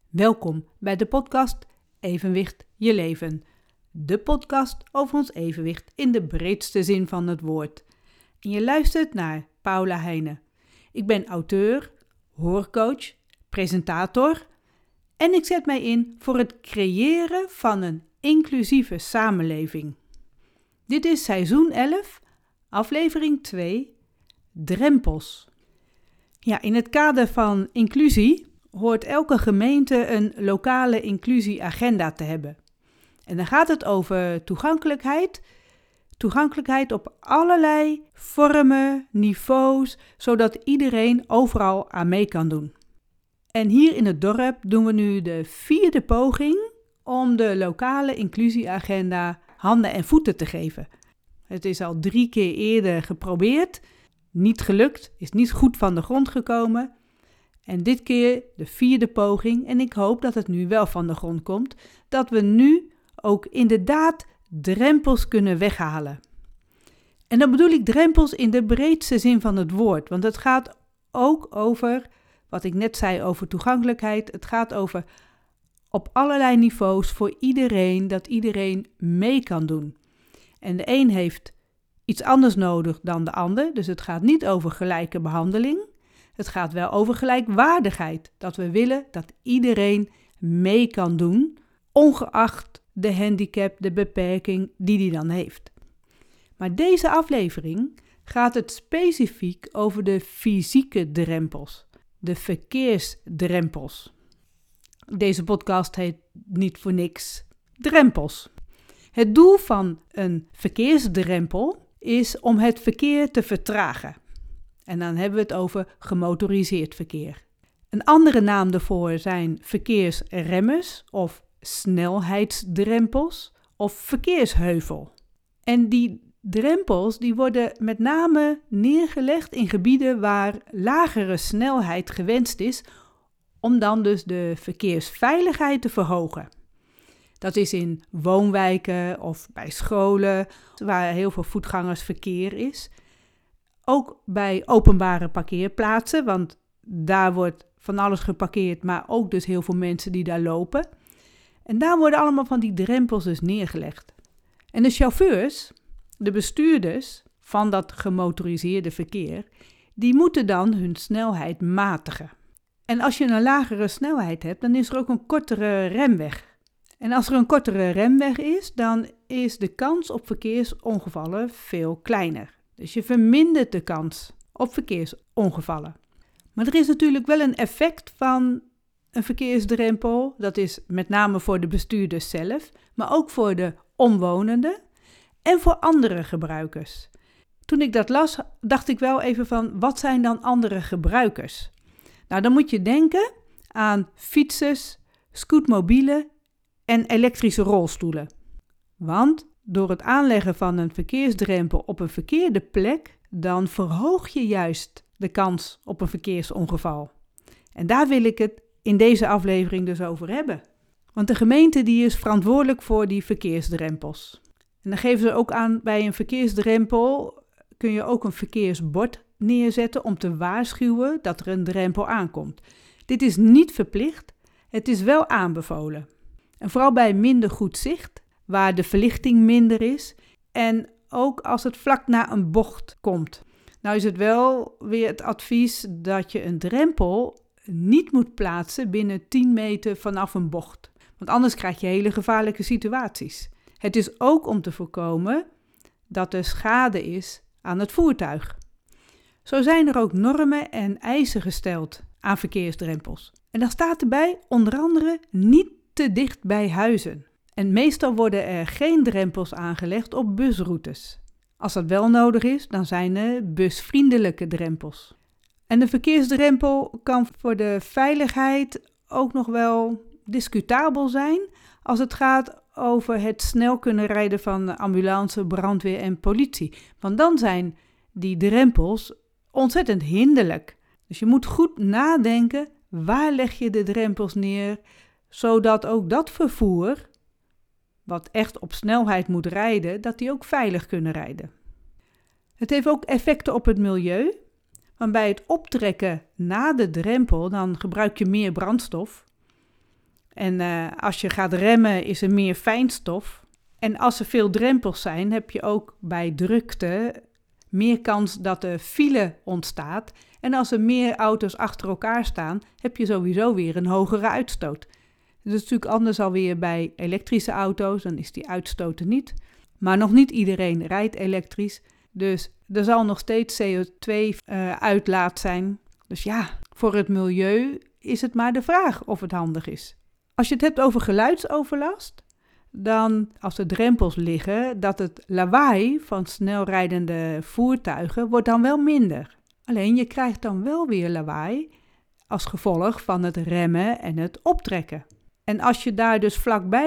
Welkom bij de podcast Evenwicht je leven. De podcast over ons evenwicht in de breedste zin van het woord. En je luistert naar Paula Heijnen. Ik ben auteur, hoorcoach, presentator en ik zet mij in voor het creëren van een inclusieve samenleving. Dit is seizoen 11, aflevering 2, drempels. Ja, in het kader van inclusie hoort elke gemeente een lokale inclusieagenda te hebben. En dan gaat het over toegankelijkheid. Toegankelijkheid op allerlei vormen, niveaus, zodat iedereen overal aan mee kan doen. En hier in het dorp doen we nu de 4e poging om de lokale inclusieagenda handen en voeten te geven. Het is al 3 keer eerder geprobeerd, niet gelukt, is niet goed van de grond gekomen. En dit keer de 4e poging en ik hoop dat het nu wel van de grond komt, dat we nu ook inderdaad drempels kunnen weghalen. En dan bedoel ik drempels in de breedste zin van het woord, want het gaat ook over, wat ik net zei over toegankelijkheid, het gaat over op allerlei niveaus voor iedereen, dat iedereen mee kan doen. En de een heeft iets anders nodig dan de ander, dus het gaat niet over gelijke behandeling. Het gaat wel over gelijkwaardigheid, dat we willen dat iedereen mee kan doen, ongeacht de handicap, de beperking die die dan heeft. Maar deze aflevering gaat het specifiek over de fysieke drempels, de verkeersdrempels. Deze podcast heet niet voor niks drempels. Het doel van een verkeersdrempel is om het verkeer te vertragen. En dan hebben we het over gemotoriseerd verkeer. Een andere naam daarvoor zijn verkeersremmers of snelheidsdrempels of verkeersheuvel. En die drempels die worden met name neergelegd in gebieden waar lagere snelheid gewenst is, om dan dus de verkeersveiligheid te verhogen. Dat is in woonwijken of bij scholen waar heel veel voetgangersverkeer is. Ook bij openbare parkeerplaatsen, want daar wordt van alles geparkeerd, maar ook dus heel veel mensen die daar lopen. En daar worden allemaal van die drempels dus neergelegd. En de chauffeurs, de bestuurders van dat gemotoriseerde verkeer, die moeten dan hun snelheid matigen. En als je een lagere snelheid hebt, dan is er ook een kortere remweg. En als er een kortere remweg is, dan is de kans op verkeersongevallen veel kleiner. Dus je vermindert de kans op verkeersongevallen. Maar er is natuurlijk wel een effect van een verkeersdrempel. Dat is met name voor de bestuurders zelf, maar ook voor de omwonenden en voor andere gebruikers. Toen ik dat las, dacht ik wel even van, wat zijn dan andere gebruikers? Nou, dan moet je denken aan fietsers, scootmobielen en elektrische rolstoelen. Want door het aanleggen van een verkeersdrempel op een verkeerde plek, dan verhoog je juist de kans op een verkeersongeval. En daar wil ik het in deze aflevering dus over hebben. Want de gemeente die is verantwoordelijk voor die verkeersdrempels. En dan geven ze ook aan, bij een verkeersdrempel kun je ook een verkeersbord neerzetten om te waarschuwen dat er een drempel aankomt. Dit is niet verplicht, het is wel aanbevolen. En vooral bij minder goed zicht, waar de verlichting minder is en ook als het vlak na een bocht komt. Nou is het wel weer het advies dat je een drempel niet moet plaatsen binnen 10 meter vanaf een bocht. Want anders krijg je hele gevaarlijke situaties. Het is ook om te voorkomen dat er schade is aan het voertuig. Zo zijn er ook normen en eisen gesteld aan verkeersdrempels. En dan staat erbij onder andere niet te dicht bij huizen. En meestal worden er geen drempels aangelegd op busroutes. Als dat wel nodig is, dan zijn er busvriendelijke drempels. En de verkeersdrempel kan voor de veiligheid ook nog wel discutabel zijn als het gaat over het snel kunnen rijden van ambulance, brandweer en politie. Want dan zijn die drempels ontzettend hinderlijk. Dus je moet goed nadenken, waar leg je de drempels neer, zodat ook dat vervoer, wat echt op snelheid moet rijden, dat die ook veilig kunnen rijden. Het heeft ook effecten op het milieu, want bij het optrekken na de drempel, dan gebruik je meer brandstof. En als je gaat remmen is er meer fijnstof. En als er veel drempels zijn, heb je ook bij drukte meer kans dat er file ontstaat. En als er meer auto's achter elkaar staan, heb je sowieso weer een hogere uitstoot. Dat is natuurlijk anders alweer bij elektrische auto's, dan is die uitstoot er niet. Maar nog niet iedereen rijdt elektrisch, dus er zal nog steeds CO2-uitlaat zijn. Dus ja, voor het milieu is het maar de vraag of het handig is. Als je het hebt over geluidsoverlast, dan als er drempels liggen, dat het lawaai van snelrijdende voertuigen wordt dan wel minder. Alleen je krijgt dan wel weer lawaai als gevolg van het remmen en het optrekken. En als je daar dus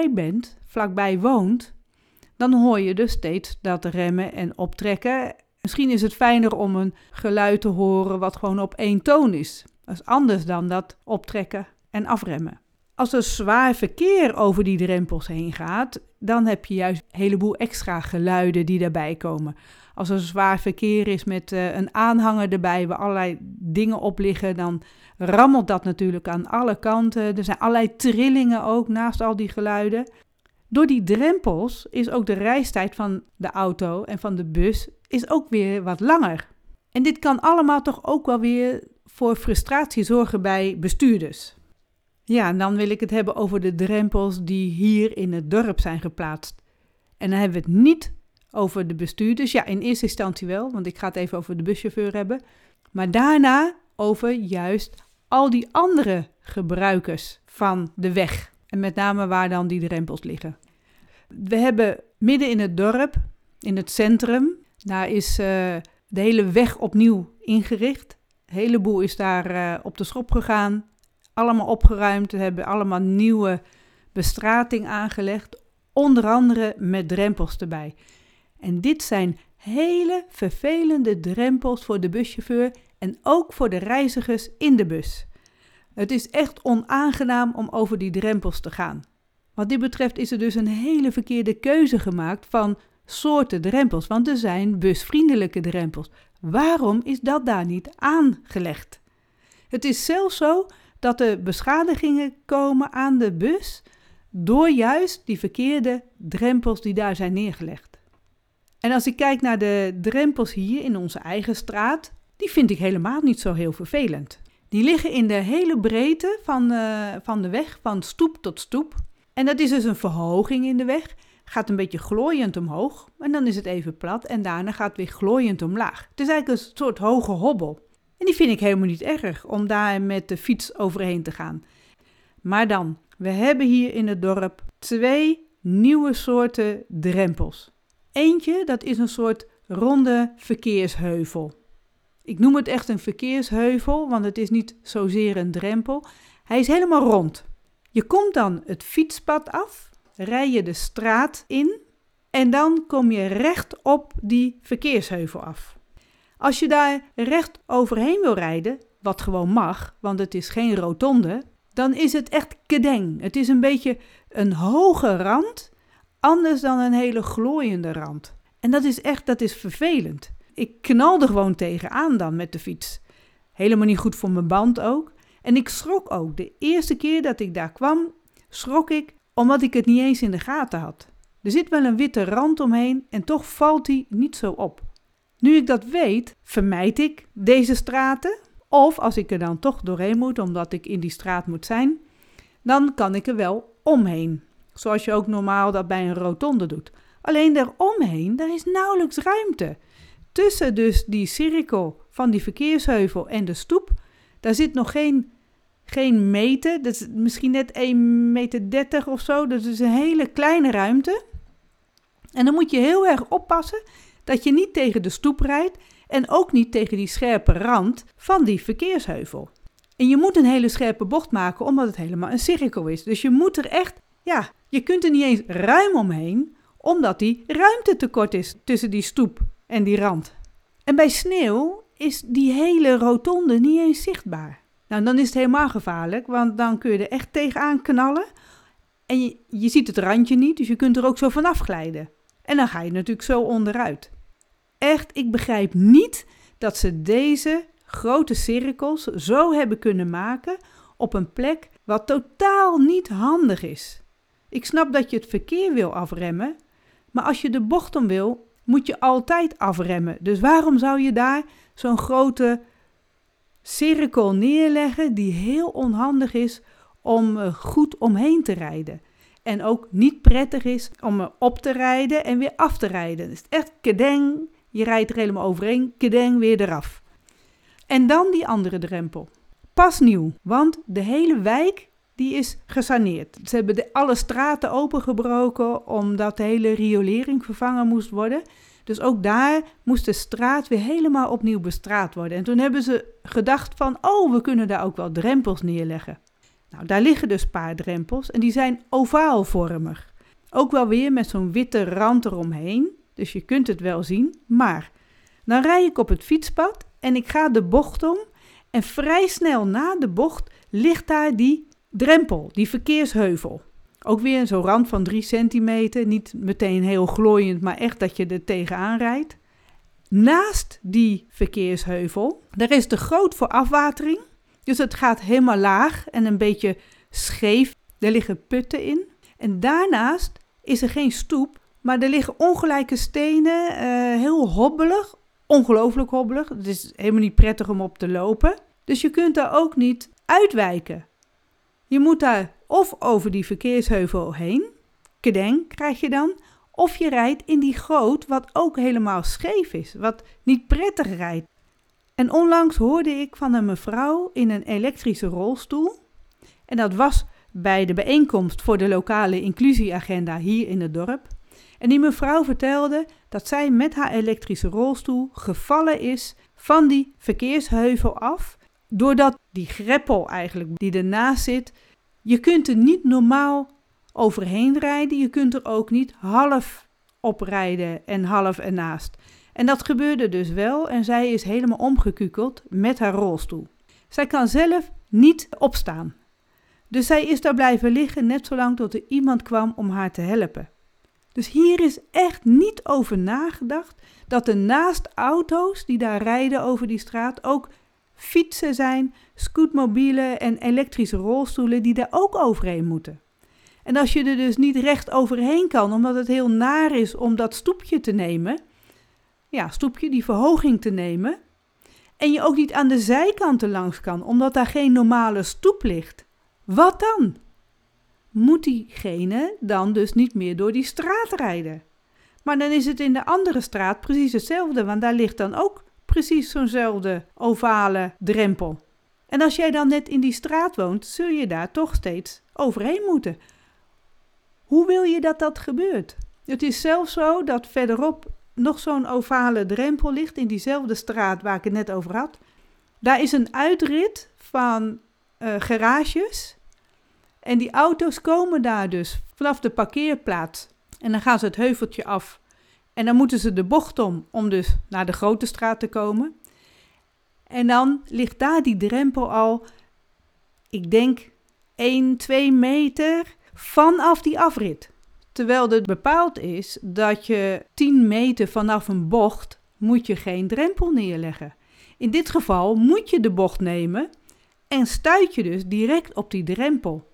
vlakbij woont, dan hoor je dus steeds dat remmen en optrekken. Misschien is het fijner om een geluid te horen wat gewoon op één toon is. Dat is anders dan dat optrekken en afremmen. Als er zwaar verkeer over die drempels heen gaat, dan heb je juist een heleboel extra geluiden die daarbij komen. Als er zwaar verkeer is met een aanhanger erbij waar allerlei dingen op liggen, dan rammelt dat natuurlijk aan alle kanten. Er zijn allerlei trillingen ook naast al die geluiden. Door die drempels is ook de reistijd van de auto en van de bus is ook weer wat langer. En dit kan allemaal toch ook wel weer voor frustratie zorgen bij bestuurders. Ja, en dan wil ik het hebben over de drempels die hier in het dorp zijn geplaatst. En dan hebben we het niet over de bestuurders. Ja, in eerste instantie wel, want ik ga het even over de buschauffeur hebben. Maar daarna over juist al die andere gebruikers van de weg. En met name waar dan die drempels liggen. We hebben midden in het dorp, in het centrum, daar is de hele weg opnieuw ingericht. Een heleboel is daar op de schop gegaan. Allemaal opgeruimd. We hebben allemaal nieuwe bestrating aangelegd. Onder andere met drempels erbij. En dit zijn hele vervelende drempels voor de buschauffeur en ook voor de reizigers in de bus. Het is echt onaangenaam om over die drempels te gaan. Wat dit betreft is er dus een hele verkeerde keuze gemaakt van soorten drempels, want er zijn busvriendelijke drempels. Waarom is dat daar niet aangelegd? Het is zelfs zo dat er beschadigingen komen aan de bus door juist die verkeerde drempels die daar zijn neergelegd. En als ik kijk naar de drempels hier in onze eigen straat, die vind ik helemaal niet zo heel vervelend. Die liggen in de hele breedte van de weg, van stoep tot stoep. En dat is dus een verhoging in de weg. Gaat een beetje glooiend omhoog en dan is het even plat en daarna gaat het weer glooiend omlaag. Het is eigenlijk een soort hoge hobbel. En die vind ik helemaal niet erg om daar met de fiets overheen te gaan. Maar dan, we hebben hier in het dorp 2 nieuwe soorten drempels. Eentje, dat is een soort ronde verkeersheuvel. Ik noem het echt een verkeersheuvel, want het is niet zozeer een drempel. Hij is helemaal rond. Je komt dan het fietspad af, rij je de straat in en dan kom je recht op die verkeersheuvel af. Als je daar recht overheen wil rijden, wat gewoon mag, want het is geen rotonde, dan is het echt kedeng. Het is een beetje een hoge rand, anders dan een hele glooiende rand. En dat is vervelend. Ik knalde gewoon tegenaan dan met de fiets. Helemaal niet goed voor mijn band ook. En ik schrok ook. De eerste keer dat ik daar kwam, schrok ik omdat ik het niet eens in de gaten had. Er zit wel een witte rand omheen en toch valt die niet zo op. Nu ik dat weet, vermijd ik deze straten. Of als ik er dan toch doorheen moet, omdat ik in die straat moet zijn, dan kan ik er wel omheen. Zoals je ook normaal dat bij een rotonde doet. Alleen daaromheen, daar is nauwelijks ruimte. Tussen dus die cirkel van die verkeersheuvel en de stoep, daar zit nog geen meter. Dat is misschien net 1,30 meter of zo. Dat is een hele kleine ruimte. En dan moet je heel erg oppassen dat je niet tegen de stoep rijdt en ook niet tegen die scherpe rand van die verkeersheuvel. En je moet een hele scherpe bocht maken omdat het helemaal een cirkel is. Dus je moet er echt, je kunt er niet eens ruim omheen omdat die ruimte tekort is tussen die stoep en die rand. En bij sneeuw is die hele rotonde niet eens zichtbaar. Nou, dan is het helemaal gevaarlijk, want dan kun je er echt tegenaan knallen. En je ziet het randje niet, dus je kunt er ook zo vanaf glijden. En dan ga je natuurlijk zo onderuit. Echt, ik begrijp niet dat ze deze grote cirkels zo hebben kunnen maken op een plek wat totaal niet handig is. Ik snap dat je het verkeer wil afremmen, maar als je de bocht om wil, moet je altijd afremmen. Dus waarom zou je daar zo'n grote cirkel neerleggen die heel onhandig is om goed omheen te rijden? En ook niet prettig is om op te rijden en weer af te rijden. Het is echt kedeng, je rijdt er helemaal overheen, kedeng, weer eraf. En dan die andere drempel. Pas nieuw, want de hele wijk die is gesaneerd. Ze hebben alle straten opengebroken omdat de hele riolering vervangen moest worden. Dus ook daar moest de straat weer helemaal opnieuw bestraat worden. En toen hebben ze gedacht van, we kunnen daar ook wel drempels neerleggen. Nou, daar liggen dus een paar drempels en die zijn ovaalvormig. Ook wel weer met zo'n witte rand eromheen, dus je kunt het wel zien. Maar dan rijd ik op het fietspad en ik ga de bocht om en vrij snel na de bocht ligt daar die drempel, die verkeersheuvel. Ook weer zo'n rand van 3 centimeter, niet meteen heel glooiend, maar echt dat je er tegenaan rijdt. Naast die verkeersheuvel, daar is te groot voor afwatering. Dus het gaat helemaal laag en een beetje scheef. Er liggen putten in. En daarnaast is er geen stoep, maar er liggen ongelijke stenen, heel hobbelig, ongelooflijk hobbelig. Het is helemaal niet prettig om op te lopen. Dus je kunt daar ook niet uitwijken. Je moet daar of over die verkeersheuvel heen, kedeng krijg je dan, of je rijdt in die goot wat ook helemaal scheef is, wat niet prettig rijdt. En onlangs hoorde ik van een mevrouw in een elektrische rolstoel. En dat was bij de bijeenkomst voor de lokale inclusieagenda hier in het dorp. En die mevrouw vertelde dat zij met haar elektrische rolstoel gevallen is van die verkeersheuvel af. Doordat die greppel eigenlijk die ernaast zit, je kunt er niet normaal overheen rijden. Je kunt er ook niet half oprijden en half ernaast. En dat gebeurde dus wel en zij is helemaal omgekukeld met haar rolstoel. Zij kan zelf niet opstaan. Dus zij is daar blijven liggen net zolang tot er iemand kwam om haar te helpen. Dus hier is echt niet over nagedacht dat er naast auto's die daar rijden over die straat ook fietsen zijn, scootmobielen en elektrische rolstoelen die daar ook overheen moeten. En als je er dus niet recht overheen kan, omdat het heel naar is om dat stoepje te nemen, die verhoging te nemen, en je ook niet aan de zijkanten langs kan, omdat daar geen normale stoep ligt, wat dan? Moet diegene dan dus niet meer door die straat rijden? Maar dan is het in de andere straat precies hetzelfde, want daar ligt dan ook precies zo'nzelfde ovale drempel. En als jij dan net in die straat woont, zul je daar toch steeds overheen moeten. Hoe wil je dat dat gebeurt? Het is zelfs zo dat verderop nog zo'n ovale drempel ligt in diezelfde straat waar ik het net over had. Daar is een uitrit van garages en die auto's komen daar dus vanaf de parkeerplaats en dan gaan ze het heuveltje af en dan moeten ze de bocht om dus naar de grote straat te komen. En dan ligt daar die drempel al, ik denk 1-2 meter vanaf die afrit. Terwijl het bepaald is dat je 10 meter vanaf een bocht moet je geen drempel neerleggen. In dit geval moet je de bocht nemen en stuit je dus direct op die drempel.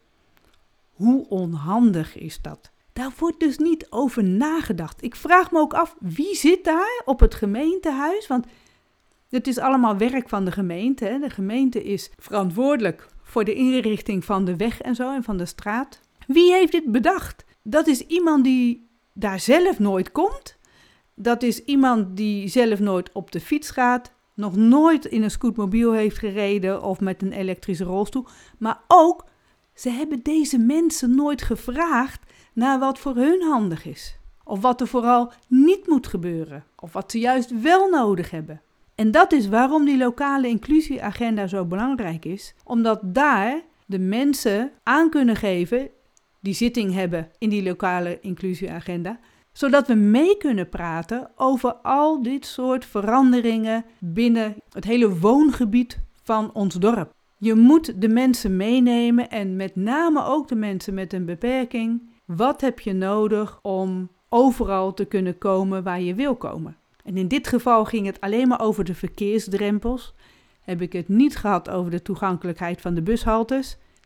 Hoe onhandig is dat? Daar wordt dus niet over nagedacht. Ik vraag me ook af, wie zit daar op het gemeentehuis? Want het is allemaal werk van de gemeente. Hè? De gemeente is verantwoordelijk voor de inrichting van de weg en zo en van de straat. Wie heeft dit bedacht? Dat is iemand die daar zelf nooit komt. Dat is iemand die zelf nooit op de fiets gaat. Nog nooit in een scootmobiel heeft gereden of met een elektrische rolstoel. Maar ook, ze hebben deze mensen nooit gevraagd naar wat voor hun handig is. Of wat er vooral niet moet gebeuren. Of wat ze juist wel nodig hebben. En dat is waarom die lokale inclusieagenda zo belangrijk is. Omdat daar de mensen aan kunnen geven die zitting hebben in die lokale inclusieagenda, zodat we mee kunnen praten over al dit soort veranderingen binnen het hele woongebied van ons dorp. Je moet de mensen meenemen en met name ook de mensen met een beperking. Wat heb je nodig om overal te kunnen komen waar je wil komen? En in dit geval ging het alleen maar over de verkeersdrempels. Heb ik het niet gehad over de toegankelijkheid van de bushaltes.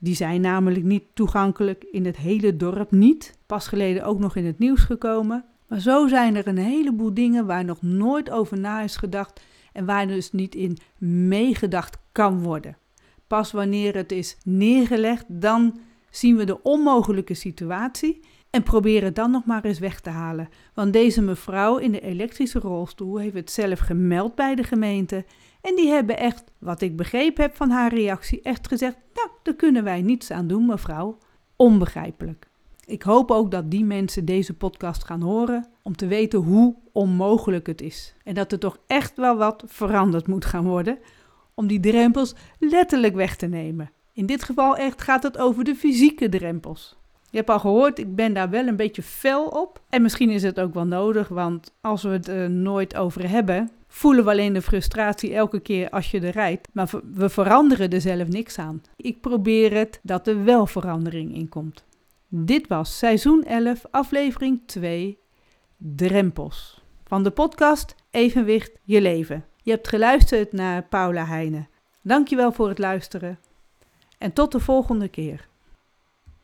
Die zijn namelijk niet toegankelijk in het hele dorp niet. Pas geleden ook nog in het nieuws gekomen. Maar zo zijn er een heleboel dingen waar nog nooit over na is gedacht en waar dus niet in meegedacht kan worden. Pas wanneer het is neergelegd, dan zien we de onmogelijke situatie en proberen het dan nog maar eens weg te halen. Want deze mevrouw in de elektrische rolstoel heeft het zelf gemeld bij de gemeente. En die hebben echt, wat ik begrepen heb van haar reactie, echt gezegd, nou, daar kunnen wij niets aan doen, mevrouw. Onbegrijpelijk. Ik hoop ook dat die mensen deze podcast gaan horen om te weten hoe onmogelijk het is. En dat er toch echt wel wat veranderd moet gaan worden om die drempels letterlijk weg te nemen. In dit geval echt gaat het over de fysieke drempels. Je hebt al gehoord, ik ben daar wel een beetje fel op. En misschien is het ook wel nodig, want als we het er nooit over hebben, voelen we alleen de frustratie elke keer als je er rijdt. Maar we veranderen er zelf niks aan. Ik probeer het dat er wel verandering in komt. Dit was seizoen 11, aflevering 2, drempels. Van de podcast Evenwicht je leven. Je hebt geluisterd naar Paula Heijnen. Dankjewel voor het luisteren en tot de volgende keer.